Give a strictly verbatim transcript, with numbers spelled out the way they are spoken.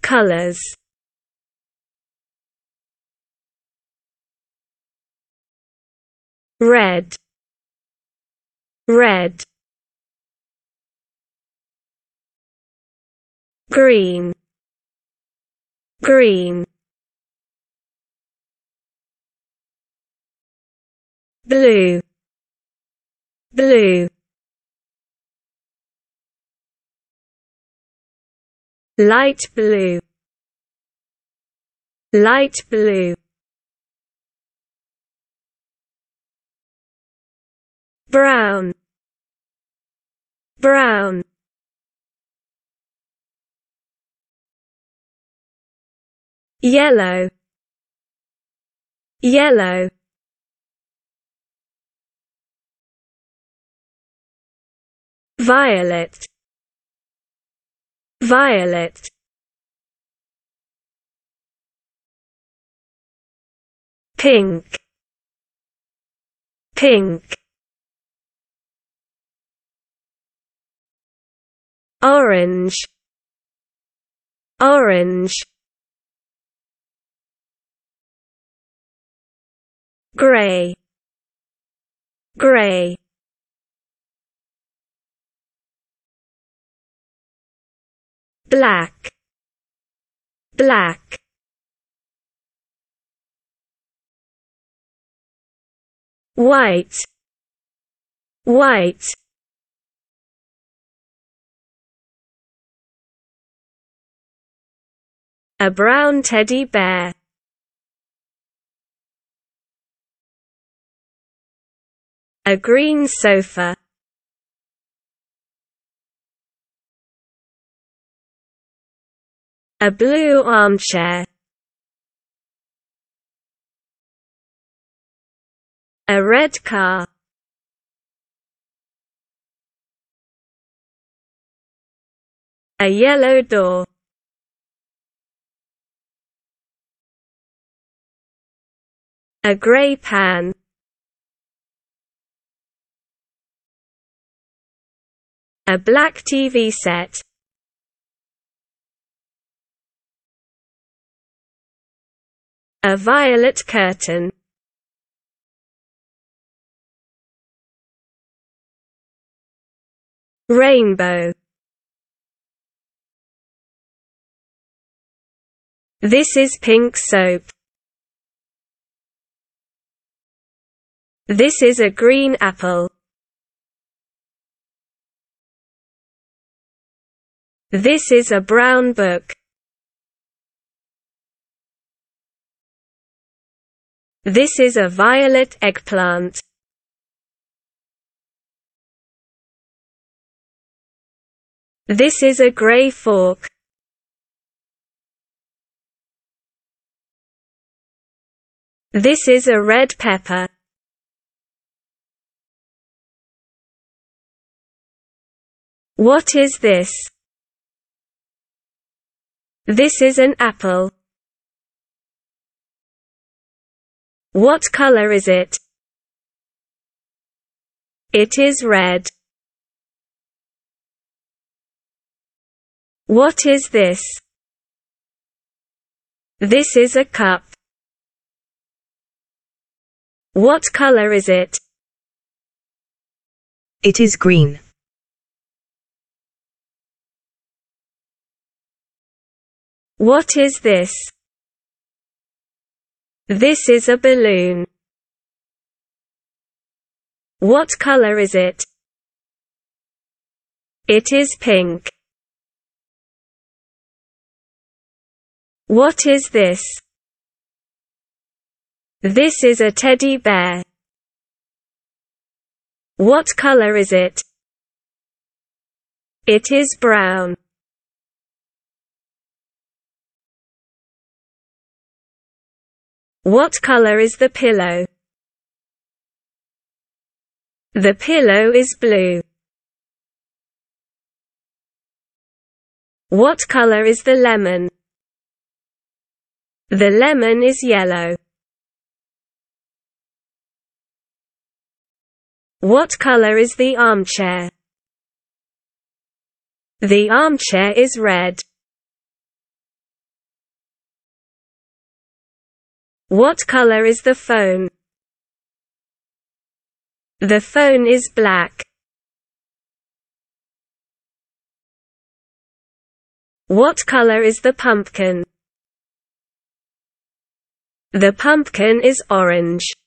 Colors. Red, red. Green, green. Blue, blue. Light blue, light blue. Brown, brown. Yellow, yellow. Violet, violet. Pink, pink. Orange, orange. Gray, gray. Black, black. White, white. A brown teddy bear. A green sofa. A blue armchair. A red car. A yellow door. A grey pan. A black T V set. A violet curtain. Rainbow. This is pink soap. This is a green apple. This is a brown book. This is a violet eggplant. This is a grey fork. This is a red pepper. What is this? This is an apple. What color is it? It is red. What is this? This is a cup. What color is it? It is green. What is this? This is a balloon. What color is it? It is pink. What is this? This is a teddy bear. What color is it? It is brown. What color is the pillow? The pillow is blue. What color is the lemon? The lemon is yellow. What color is the armchair? The armchair is red. What color is the phone? The phone is black. What color is the pumpkin? The pumpkin is orange.